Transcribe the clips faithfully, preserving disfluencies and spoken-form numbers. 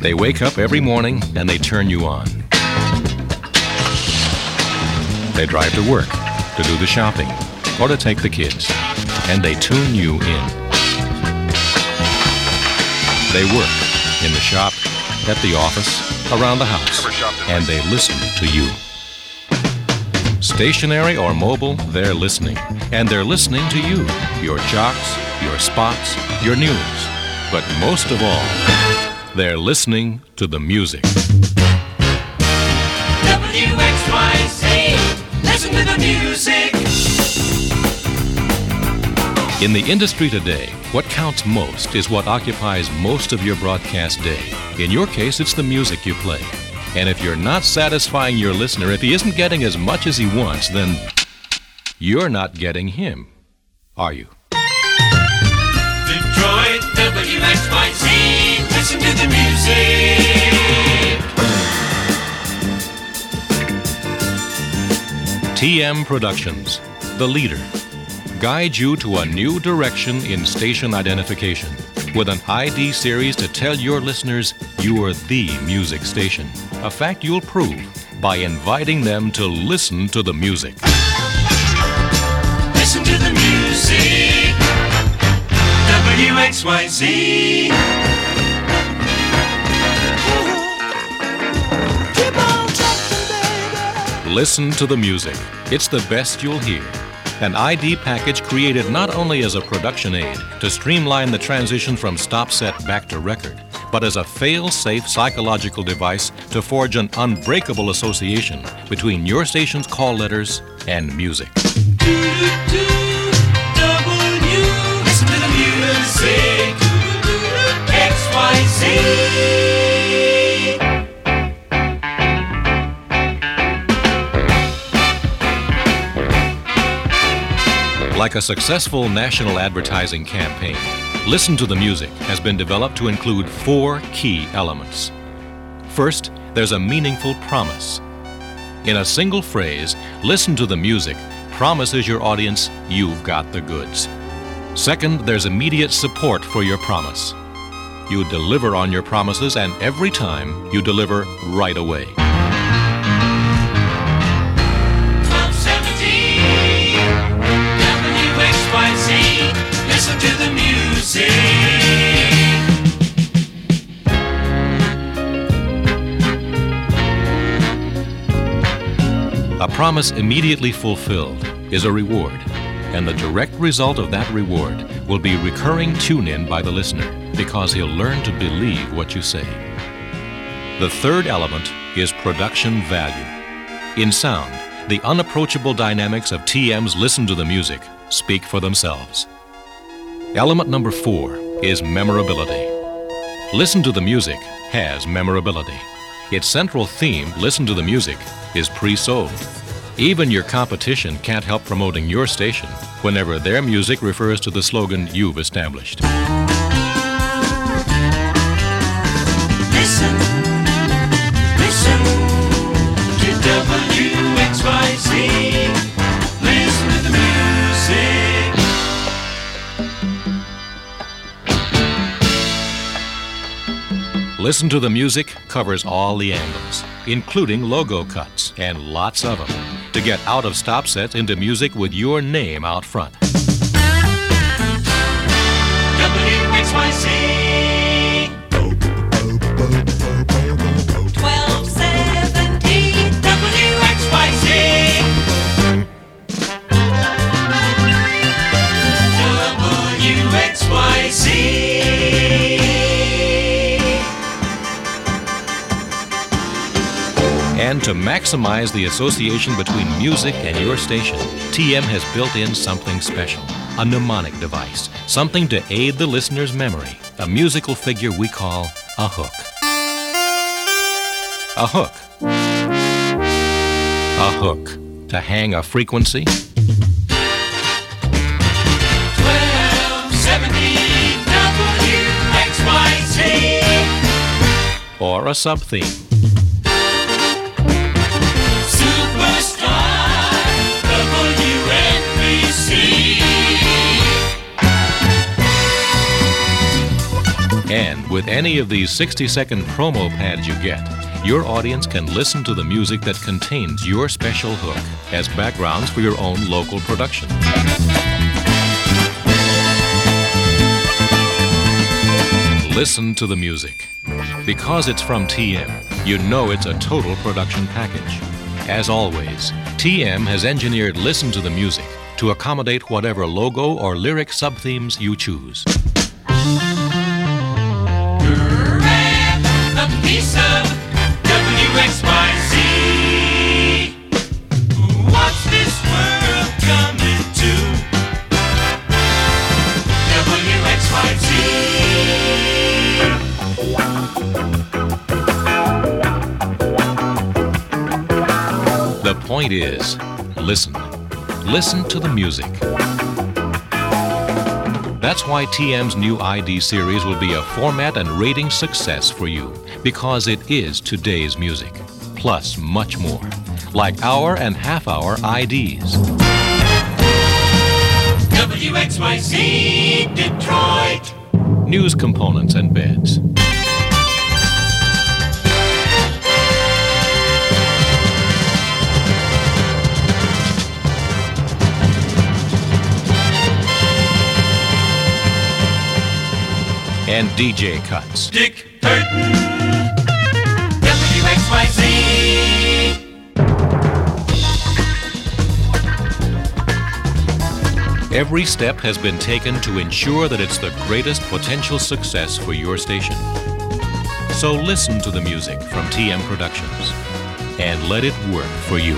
They wake up every morning and they turn you on. They drive to work, to do the shopping, or to take the kids, and they tune you in. They work in the shop, at the office, around the house, and they listen to you. Stationary or mobile, they're listening, and they're listening to you, your jocks, your spots, your news. But most of all, they're listening to the music. W X Y Z, listen to the music. In the industry today, what counts most is what occupies most of your broadcast day. In your case, it's the music you play. And if you're not satisfying your listener, if he isn't getting as much as he wants, then you're not getting him, are you? Detroit, W X Y Z, listen to the music. T M Productions, the leader, guide you to a new direction in station identification with an I D series to tell your listeners you are the music station, a fact you'll prove by inviting them to listen to the music. Listen to the music. W X Y Z. Listen to the music. It's the best you'll hear. An I D package created not only as a production aid to streamline the transition from stop set back to record, but as a fail-safe psychological device to forge an unbreakable association between your station's call letters and music. Listen to the music. X Y Z. Like a successful national advertising campaign, Listen to the Music has been developed to include four key elements. First, there's a meaningful promise. In a single phrase, Listen to the Music promises your audience you've got the goods. Second, there's immediate support for your promise. You deliver on your promises, and every time you deliver right away. Listen to the music. A promise immediately fulfilled is a reward, and the direct result of that reward will be recurring tune-in by the listener because he'll learn to believe what you say. The third element is production value. In sound, the unapproachable dynamics of T M's Listen to the Music speak for themselves. Element number four is memorability. Listen to the Music has memorability. Its central theme, Listen to the Music, is pre-sold. Even your competition can't help promoting your station whenever their music refers to the slogan you've established. Listen, listen to W X Y Z. Listen to the music. Listen to the Music covers all the angles, including logo cuts, and lots of them, to get out of stop sets into music with your name out front. W X Y Z. twelve seventy W X Y Z. W X Y Z. And to maximize the association between music and your station, T M has built in something special, a mnemonic device, something to aid the listener's memory, a musical figure we call a hook. A hook. A hook to hang a frequency, twelve seventy W X Y Z. or a sub-theme. And With any of these sixty-second promo pads you get, your audience can listen to the music that contains your special hook as backgrounds for your own local production. Listen to the music. Because it's from T M, you know it's a total production package. As always, T M has engineered Listen to the Music to accommodate whatever logo or lyric sub-themes you choose. A piece of W X Y Z. What's this world coming to? W X Y Z. The point is, listen. Listen to the music. That's why T M's new I D series will be a format and rating success for you, because it is today's music, plus much more, like hour and half-hour I Ds. W X Y Z Detroit. News components and beds. And D J cuts. Dick Burton. W X Y Z. Every step has been taken to ensure that it's the greatest potential success for your station. So listen to the music from T M Productions and let it work for you.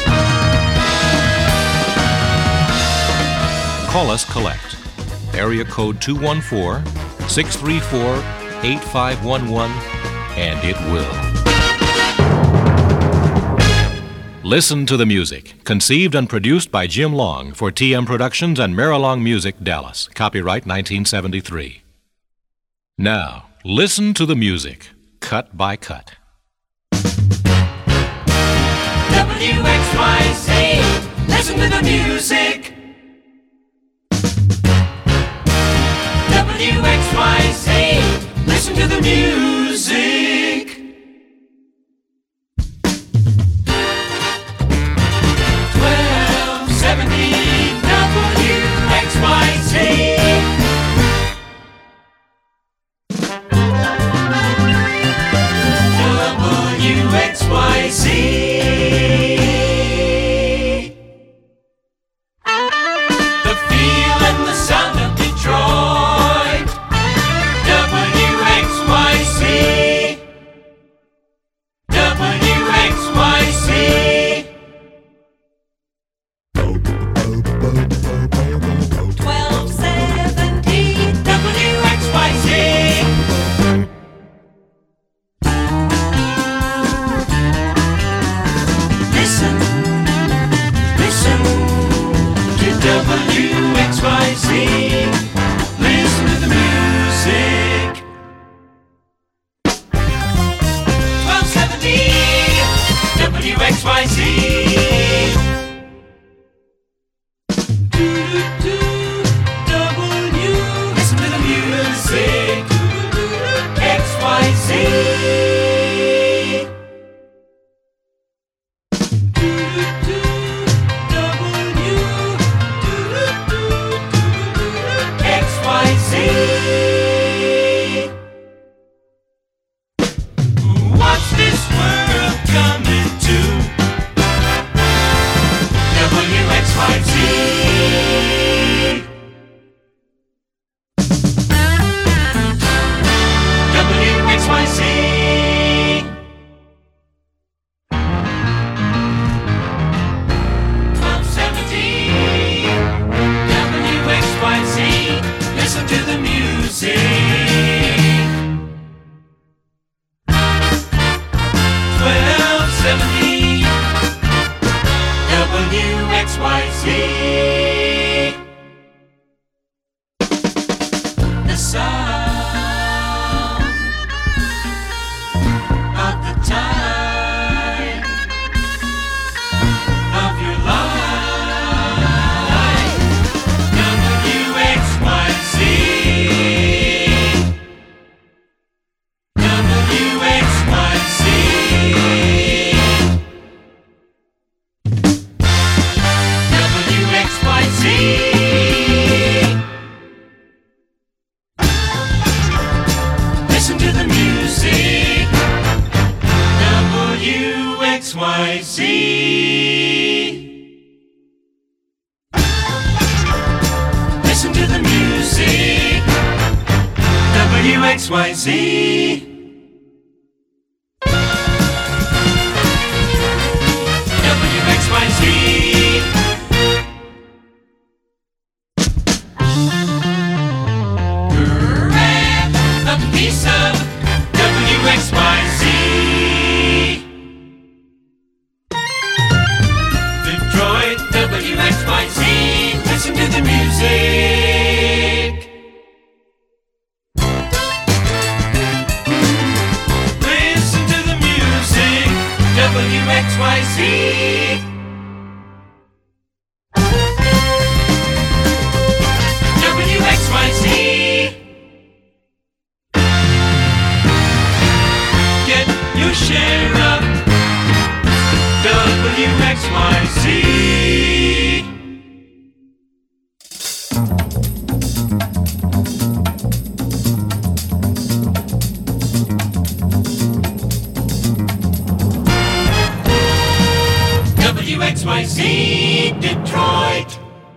Call us collect. Area code two one four, six three four, eight five one one, and it will. Listen to the music, conceived and produced by Jim Long for T M Productions and Marilong Music, Dallas. Copyright nineteen seventy-three. Now, listen to the music, cut by cut. W X Y Z. Listen to the music. W X Y Z. Listen to the music. twelve seventy W X Y Z. W X Y Z. The feel and the sound of Detroit. W X Y Z. W X Y Z. twelve seventy W X Y Z. Listen, listen to W X Y Z. Listen to the music. twelve seventy W X Y Z. Do-do-do, W. Listen to the music. X Y Z. Do-do-do, W. Do-do-do, to the music. W X Y Z. W X Y Z. Grab a piece of W X Y Z. Detroit, W X Y Z. Listen to the music. Listen to the music. W X Y Z. W X Y Z. Get your share of W X Y Z. W X Y Z Detroit.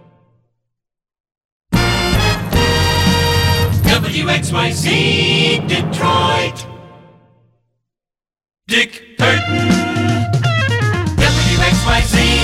W X Y Z Detroit. Dick Burton. W X Y Z.